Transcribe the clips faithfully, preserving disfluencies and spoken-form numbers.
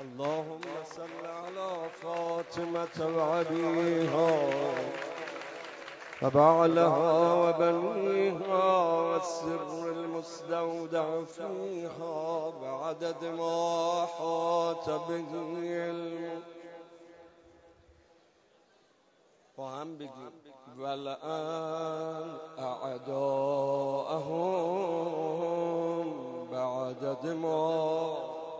اللهم صل على فاطمة وأبيها وبعلها وبنيها والسر المستودع فيها بعدد ما أحاط به علمك. با هم بگیم ولعن اعداءهم بعدد ما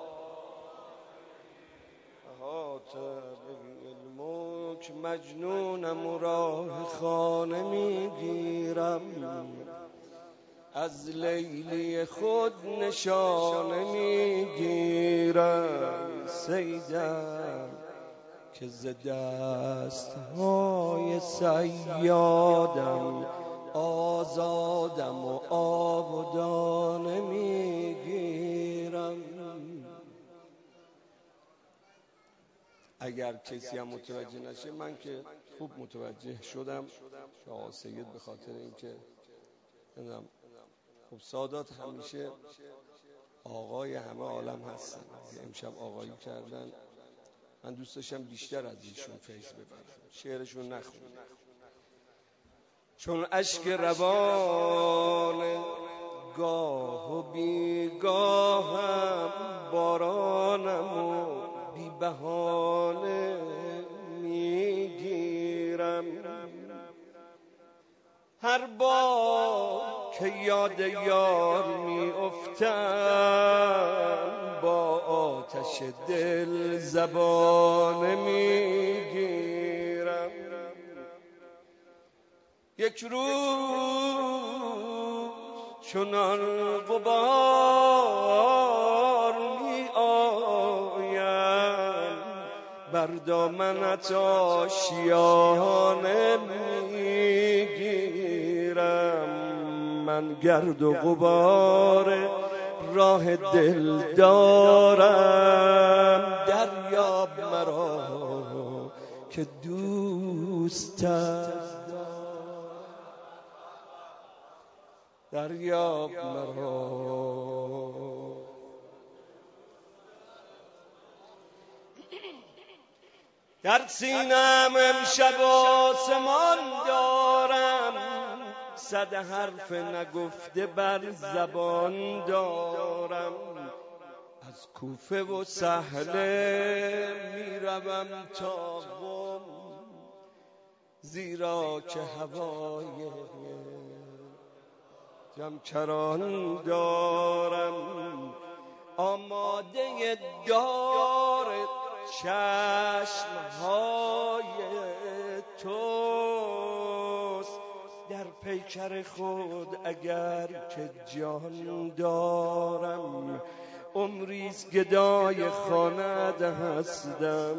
احاط به علمک. مجنونم راه خانه میگیرم، از لیلی خود نشانه میگیرم. صیدم که ز دستهای صیادم آزادم و آب و دانه میگیرم. اگر کسی هم متوجه نشه، من که خوب متوجه شدم که آقا سید به خاطر اینکه نمیدونم خب سادات همیشه آقای همه عالم هستن، امشب آقایی کردن. من دوست داشتم بیشتر از ایشون فیض ببرم، شعرشون نخونم چون اشک روان گاه و بیگاهم بارانم و بی بهانه میگیرم. هر بار که یاد یار میافتم با آتش دل زبانه میگیرم. یک روز چنان غبار می آیم بر دامنت آشیانه میگیرم. من گرد و غبار راه دل دارم، دریاب مرا که دوستت دریاب مرا. در سینم امشب آسمان دارم، صد حرف نگفته بر زبان دارم. از کوفه و سهله میروم تا قم، زیرا که هوای جمکران دارم. آماده دار چشمهای توست در پیکر خود اگر که جان دارم. عمریست گدای خانه‌ات هستم،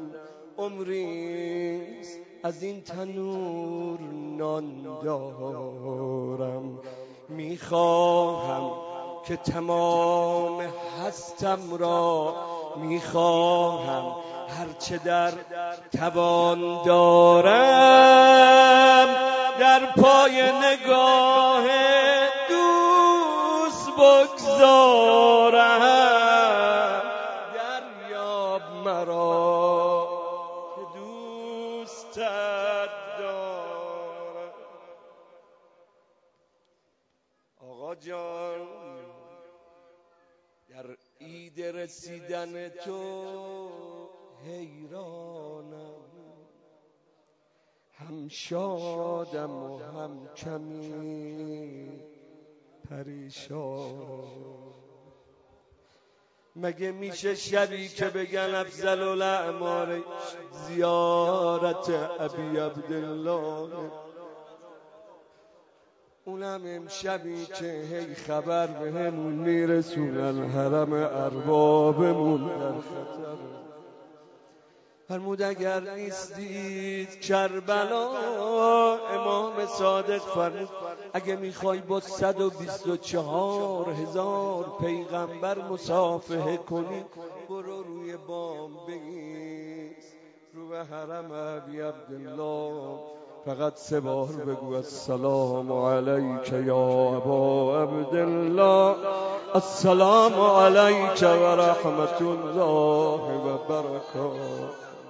عمریست از این تنور نان دارم. میخواهم که تمام هستم را، میخواهم هرچه در توان دارم در پای نگاه دوست بگذارم. دریاب مرا که دوستت دارم. آقا جان در عید رسیدن تو حیرانم، هم شادم و هم کمی پریشان. مگه میشه شبی که بگن افضل الاعمال زیارت ابی عبدالله، اونم امشبی که هی خبر به همون میرسونن حرم اربابمون در خطر. فرمود اگر نیستید کربلا، امام صادق فرمود اگه میخوای با صد و بیست و چهار هزار پیغمبر مصافحه کنی، برو روی بام بایست رو به حرم ابی عبدالله، فقط سه بار بگو السلام علیک یا ابا عبدالله السلام علیک و رحمت الله و برکاته.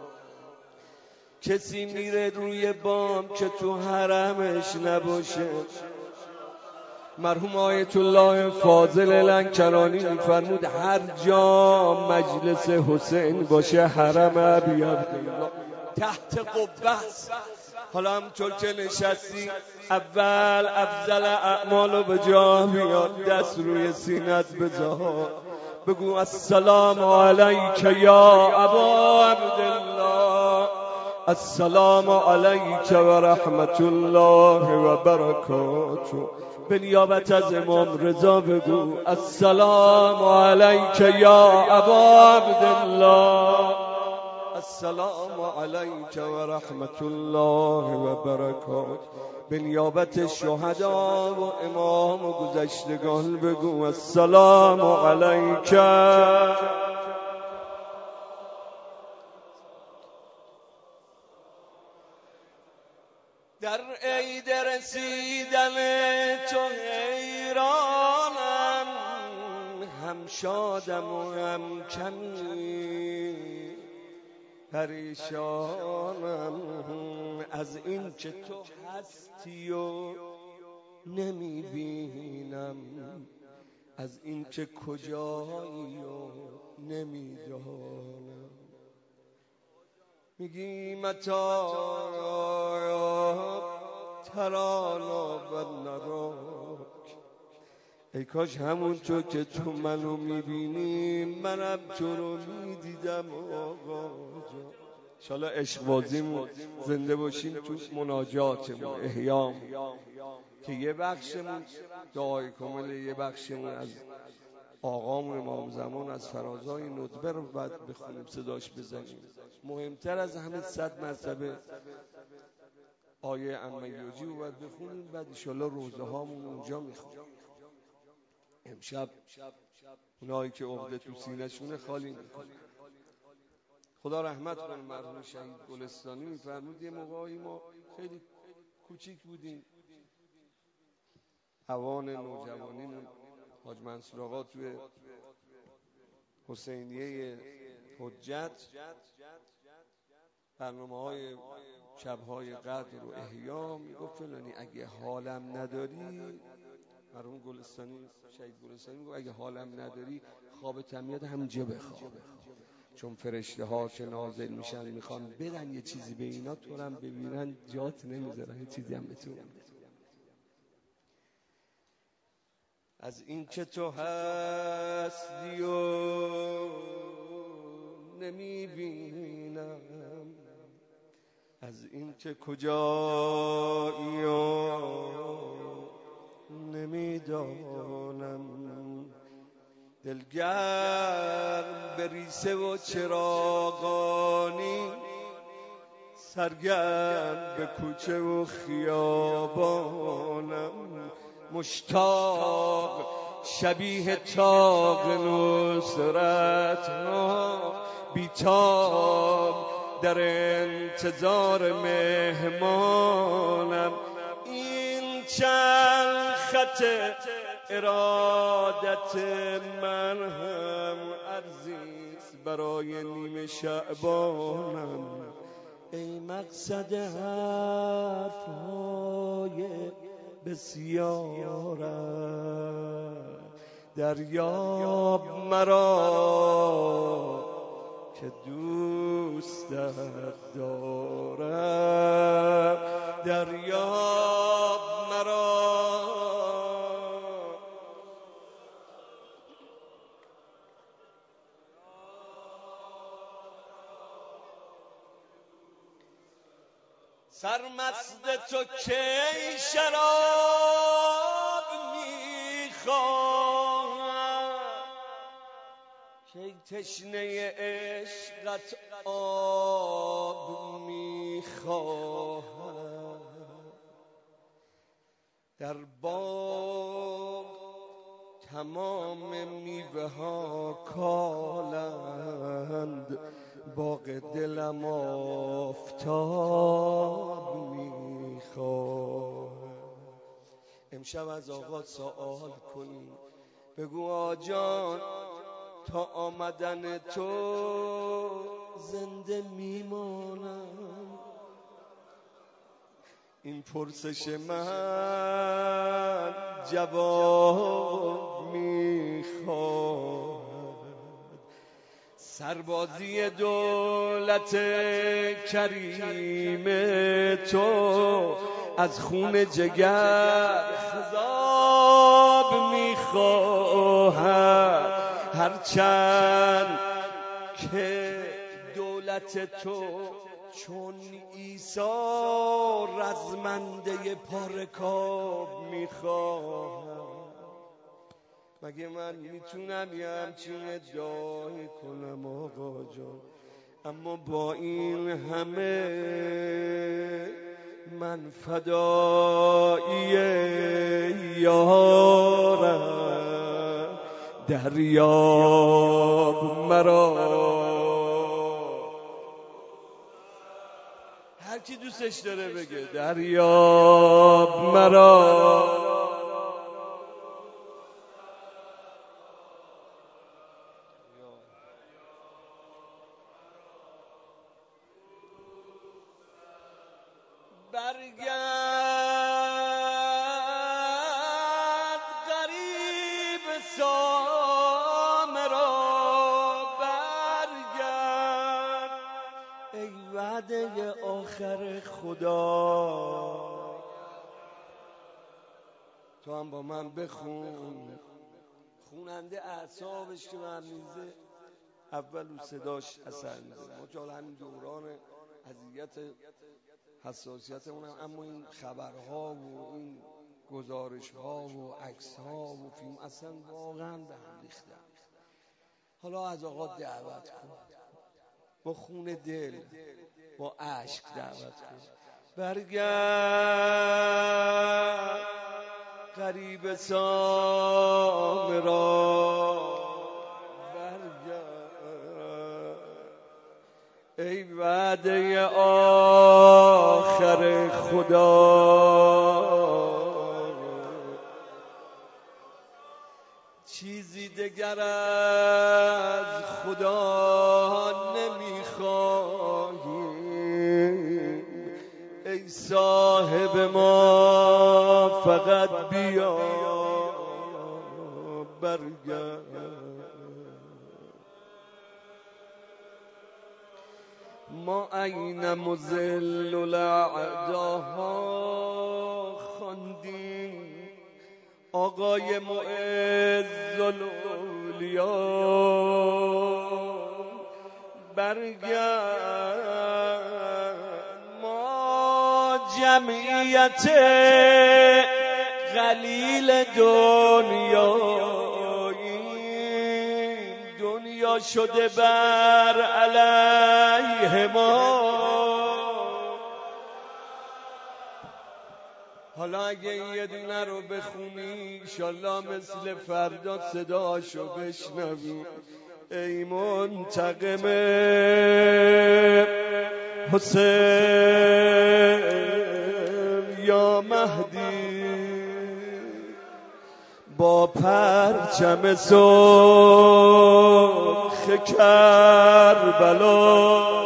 کسی میره روی بام که تو حرمش نباشه. مرحوم آیت الله فاضل لنکرانی میفرمود هر جا مجلس حسین باشه حرم ابی عبدالله تحت قبه است. حالا همونطور که نشستی اول افضل اعمالو به جا بیاد، دست روی سینت بذار، بگو السلام علیک یا ابا عبدالله، السلام علیک و رحمت الله و برکاته. به نیابت از امام رضا بگو السلام علیک یا ابا عبدالله، السلام علیک و رحمت الله و برکاته. به نیابت شهدا و امام و گذشتگان بگو السلام علیک. در عید رسیدن تو حیرانم، هم شادم و هم کمی پریشانم از این که تو هستی و نمیبینم، از این که کجایی و نمیدانم. میگی متا ترانا و نراک، ای کاش همونطور که تو منو میبینی منم تو رو میدیدم آقا جان. انشالله عشق بازیمون زنده باشیم تو مناجاتمون احیام، که یه بخشمون دعای کامل، یه بخشمون از آقامون امام زمان از فرازهای ندبه رو باید بخونیم، صداش بزنیم. مهمتر از همه صد مرتبه آیه عمه یوجی رو باید بخونیم، بعد انشالله روزه هامون اونجا میخونیم. امشب اونایی که عقده تو سینه شونه خالی میکنیم. خدا رحمت کنه مرحوم شهید گلستانی میفرمود یه موقعی ما خیلی کوچیک بودیم، اوان نوجوانیمون، حاج منصور آقا توی حسینیه حجت برنامه های شبهای قدر و احیا میگفت فلانی اگه حالم نداری، مرحوم گلستانی شهید گلستانی میگفت اگه حالم نداری خوابت هم میاد همینجا بخواب، چون فرشته ها که نازل میشن میخوان بدن یه چیزی به اینا، تو هم ببینن جات نمیذارن یه چیزی هم بتونن. از این که تو هستی و نمیبینم، از این که کجایی و نمیدانم، دلگرم به ریسه و چراغانی، سرگرم به کوچه و خیابانم، مشتاق شبیه تاق نصرت ها، بیتاب در انتظار مهمانم. این چند خط ارادت من هم عرضیست برای نیمه شعبانم. ای مقصد حرفهای بسیارم، دریاب مرا که دوستت دارم، دریاب مرا. سرمست تو کی شراب میخواهم، کی تشنه عشقت آب میخواهم. در باغ تمام میوه ها کالند، باغ دلم آفتاب میخواد. امشب از آقا سوال کنیم بگو آجان تا آمدن تو زنده میمانم. این پرسش من جواب میخواد. سربازی دولت کریم تو از خون جگر خضاب میخواهد، هرچند که دولت تو چون عیسی رزمنده پارکاب میخواهد. مگه من میتونم یه همچین ادعایی کنم آقا جان؟ اما با این همه من فدایی یارم، دریاب مرا. هر کی دوستش داره بگه دریاب مرا. برگرد غریب سامرا، برگرد ای وعده آخر خدا. تو هم با من بخون. خوننده اعصابش که من میزه اول و صداش اثر میزه. ما جال همین دوران اذیت حساسیت اونم، اما این خبرها و این گزارشها و عکسها و فیلم اصلا واقعا به هم ریختن. حالا از آقا دعوت کن، با خون دل، با اشک دعوت کن. برگرد غریب سامرا، ای وعده آخر خدا. چیزی دگر از خدا نمیخواهیم، ای صاحب ما فقط بیا برگرد. ما این مذل الاعداها خواندیم، آقای معز الاولیا برگرد. ما جمعیت قلیل دنیاییم، دنیا شده بر علیه ما. حالا اگه این یه دونه رو بخونی انشالله مثل فردا صداشو بشنوی. ای منتقم حسین یا مهدی، با پرچم سرخ کربلا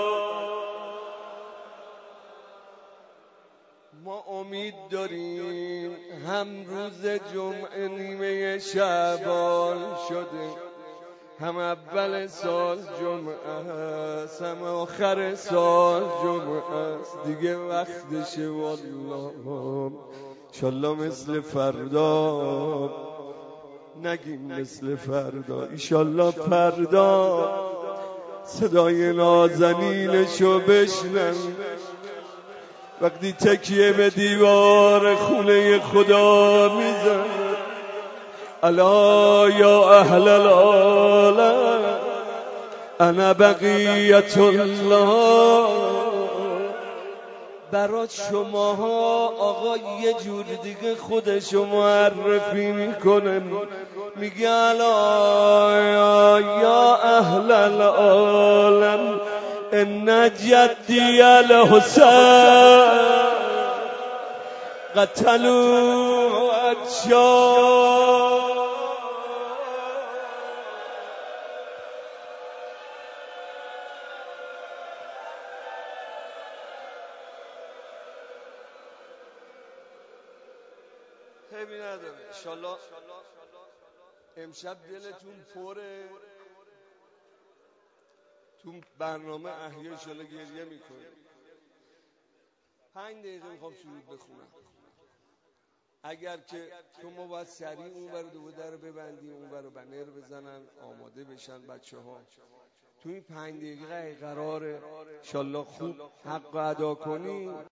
ما امید داریم. هم روز جمعه نیمه شعبان شده، هم اول سال جمعه است، هم آخر سال جمعه است. دیگه وقتشه والله. انشالله مثل فردا نگیم، مثل فردا انشالله فردا صدای نازنینشو بشنویم وقتی تکیه به دیوار خونه خدا میزن. الا یا اهل العالم انا بقیت الله. برات شماها آقا یه جور دیگه خودشو معرفی میکنه، میگه الا یا اهل العالم ان جدی الحسین قتلوا عطشان خیلی نداره. انشالله امشب دلتون پره، تو برنامه احیا انشالله گریه میکنه. پنج دقیقه میخوام سرود بخونم. اگر که تو ما باید سریع اون ور دو در ببندیم، اون ور بنر بزنن آماده بشن بچه ها. تو این پنج دقیقه قراره انشالله خوب حق ادا کنی.